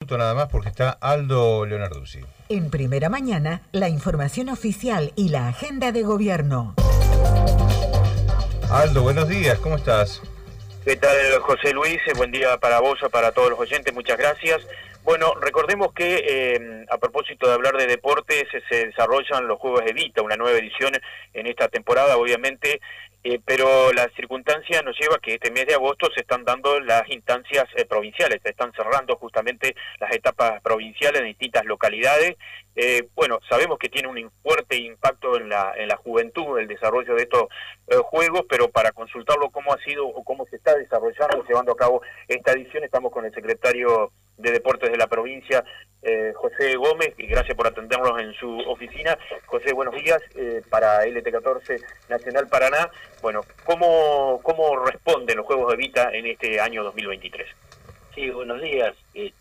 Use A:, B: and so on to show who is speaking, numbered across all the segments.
A: minuto nada más porque está Aldo Leonarduzzi.
B: En Primera Mañana, la información oficial y la agenda de gobierno.
A: Aldo, buenos días, ¿cómo estás?
C: ¿Qué tal, José Luis? Buen día para vos, para todos los oyentes, muchas gracias. Bueno, recordemos que a propósito de hablar de deportes, se desarrollan los Juegos Evita, una nueva edición en esta temporada, obviamente, pero la circunstancia nos lleva a que este mes de agosto se están dando las instancias provinciales, se están cerrando justamente las etapas provinciales en distintas localidades. Bueno, sabemos que tiene un fuerte impacto en la juventud el desarrollo de estos juegos, pero para consultarlo cómo ha sido o cómo se está desarrollando, llevando a cabo esta edición, estamos con el secretario de Deportes de la provincia, José Gómez, y gracias por atendernos en su oficina. José, buenos días, para LT14 Nacional Paraná. Bueno, ¿cómo responden los Juegos Evita en este año 2023?
D: Sí, buenos días.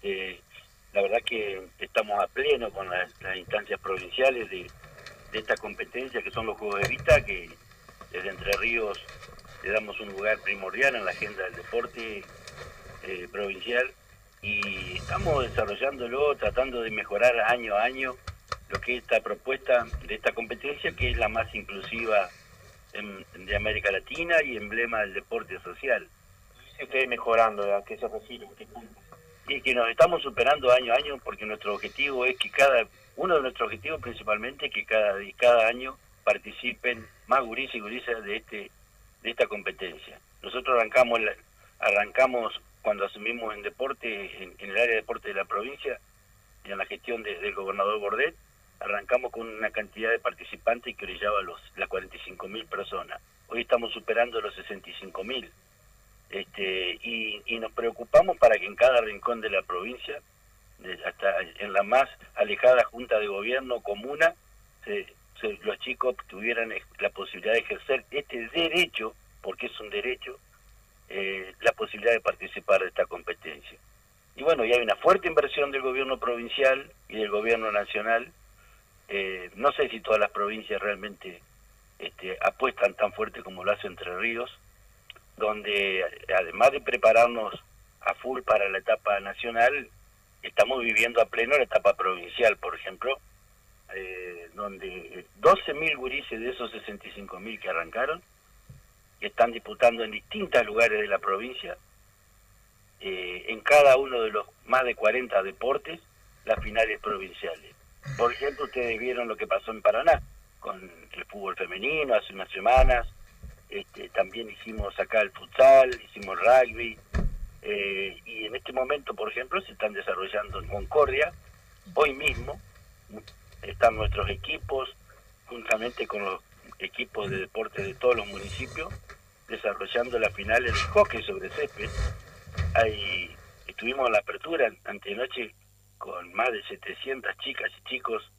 D: La verdad que estamos a pleno con las instancias provinciales de esta competencia que son los Juegos Evita, que desde Entre Ríos le damos un lugar primordial en la agenda del deporte provincial. Y estamos desarrollándolo, tratando de mejorar año a año lo que es esta propuesta de esta competencia, que es la más inclusiva de América Latina y emblema del deporte social.
C: ¿Qué ustedes mejorando? ¿A qué se refiere?
D: Y que nos estamos superando año a año, porque nuestro objetivo es que uno de nuestros objetivos principalmente es que cada año participen más gurises y gurisas de esta competencia. Nosotros arrancamos cuando asumimos en deporte, en el área de deporte de la provincia, y en la gestión del gobernador Bordet, arrancamos con una cantidad de participantes que orillaba las 45.000 personas. Hoy estamos superando los 65.000. Y nos preocupamos para que en cada rincón de la provincia, hasta en la más alejada junta de gobierno, comuna, los chicos tuvieran la posibilidad de ejercer este derecho, porque es un derecho, la posibilidad de participar de esta competencia. Y bueno, y hay una fuerte inversión del gobierno provincial y del gobierno nacional. No sé si todas las provincias realmente apuestan tan fuerte como lo hace Entre Ríos, donde además de prepararnos a full para la etapa nacional, estamos viviendo a pleno la etapa provincial, por ejemplo, donde 12.000 gurises de esos 65.000 que arrancaron están disputando en distintos lugares de la provincia, en cada uno de los más de 40 deportes, las finales provinciales. Por ejemplo, ustedes vieron lo que pasó en Paraná, con el fútbol femenino hace unas semanas. También hicimos acá el futsal, hicimos rugby, y en este momento, por ejemplo, se están desarrollando en Concordia. Hoy mismo están nuestros equipos, juntamente con los equipos de deporte de todos los municipios, desarrollando las finales de hockey sobre césped. Estuvimos en la apertura antenoche con más de 700 chicas y chicos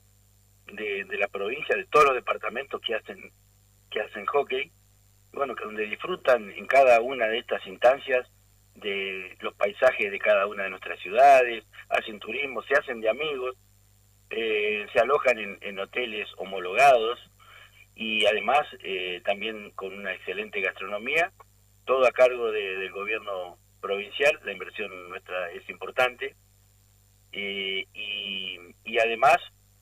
D: de la provincia, de todos los departamentos que hacen hockey, bueno, que donde disfrutan en cada una de estas instancias de los paisajes de cada una de nuestras ciudades, hacen turismo, se hacen de amigos, se alojan en hoteles homologados y además también con una excelente gastronomía, todo a cargo del gobierno provincial. La inversión nuestra es importante, y además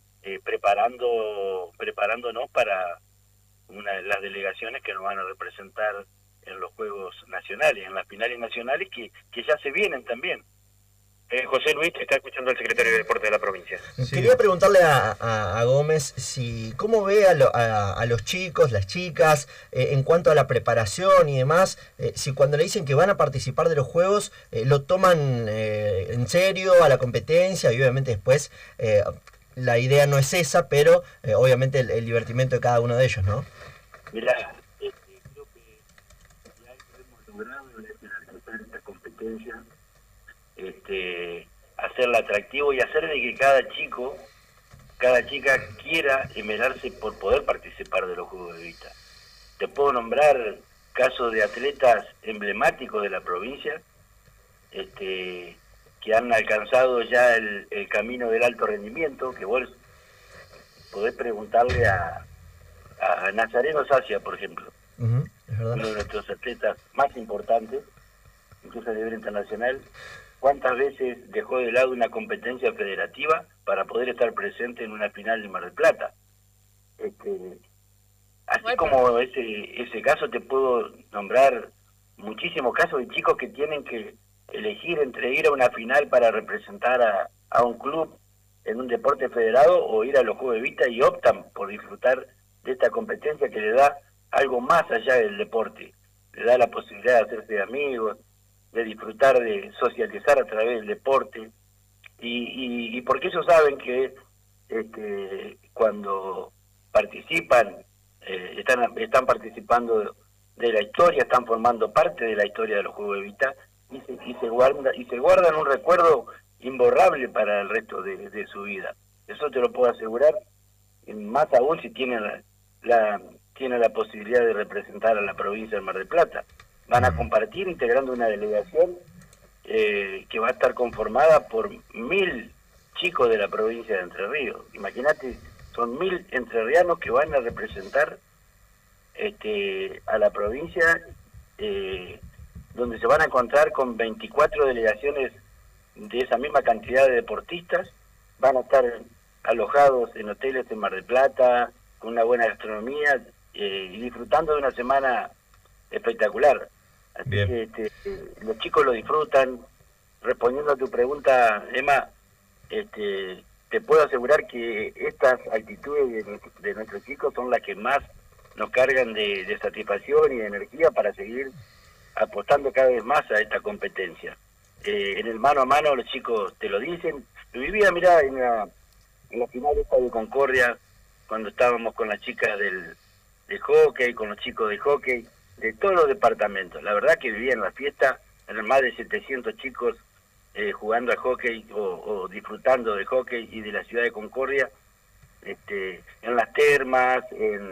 D: preparándonos para las delegaciones que nos van a representar en los Juegos Nacionales, en las finales nacionales que ya se vienen también.
C: José Luis, te está escuchando el secretario de Deportes de la provincia.
E: Sí. Quería preguntarle a Gómez cómo ve a los chicos, las chicas, en cuanto a la preparación y demás, si cuando le dicen que van a participar de los Juegos, lo toman en serio a la competencia, y obviamente después la idea no es esa, pero obviamente el divertimento de cada uno de ellos, ¿no?
D: Mirá, creo que ya hemos logrado en esta competencia hacerla atractivo y hacer de que cada chica quiera esmerarse por poder participar de los Juegos de Evita. Te puedo nombrar casos de atletas emblemáticos de la provincia que han alcanzado ya el camino del alto rendimiento, que vos podés preguntarle a Nazareno Sacia, por ejemplo,
E: es verdad.
D: Uno de nuestros atletas más importantes, incluso a nivel internacional, cuántas veces dejó de lado una competencia federativa para poder estar presente en una final de Mar del Plata. Así como ese caso, te puedo nombrar muchísimos casos de chicos que tienen que elegir entre ir a una final para representar a un club en un deporte federado o ir a los Juegos Evita, y optan por disfrutar de esta competencia que le da algo más allá del deporte. Le da la posibilidad de hacerse amigos, de disfrutar, de socializar a través del deporte, y porque ellos saben que cuando participan, están participando de la historia, están formando parte de la historia de los Juegos Evita, y se guardan un recuerdo imborrable para el resto de su vida. Eso te lo puedo asegurar, más aún si tienen la posibilidad de representar a la provincia del Mar del Plata. Van a compartir integrando una delegación que va a estar conformada por 1000 chicos de la provincia de Entre Ríos. Imagínate, son 1000 entrerrianos que van a representar a la provincia, donde se van a encontrar con 24 delegaciones de esa misma cantidad de deportistas. Van a estar alojados en hoteles en Mar del Plata, con una buena gastronomía, y disfrutando de una semana espectacular. Así que los chicos lo disfrutan. Respondiendo a tu pregunta, Emma, te puedo asegurar que estas actitudes de nuestros chicos son las que más nos cargan de satisfacción y de energía para seguir apostando cada vez más a esta competencia. En el mano a mano los chicos te lo dicen. Lo vivía, mirá, en la final esta de Concordia, cuando estábamos con las chicas de hockey, con los chicos de hockey, de todos los departamentos. La verdad que vivían la fiesta, eran más de 700 chicos jugando al hockey o disfrutando de hockey, y de la ciudad de Concordia, en las termas,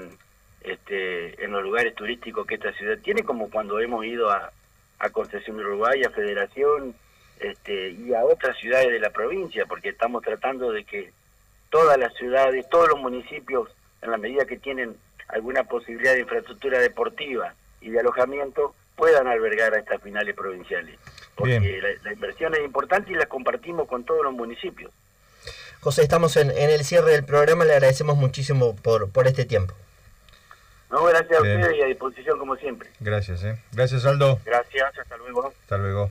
D: en los lugares turísticos que esta ciudad tiene, como cuando hemos ido a Concepción del Uruguay, a Federación, y a otras ciudades de la provincia, porque estamos tratando de que todas las ciudades, todos los municipios, en la medida que tienen alguna posibilidad de infraestructura deportiva y de alojamiento, puedan albergar a estas finales provinciales. Porque la inversión es importante y la compartimos con todos los municipios.
E: José, estamos en el cierre del programa, le agradecemos muchísimo por este tiempo.
D: No, gracias a ustedes y a disposición como siempre.
A: Gracias, Gracias, Aldo.
C: Gracias, hasta luego.
A: Hasta luego.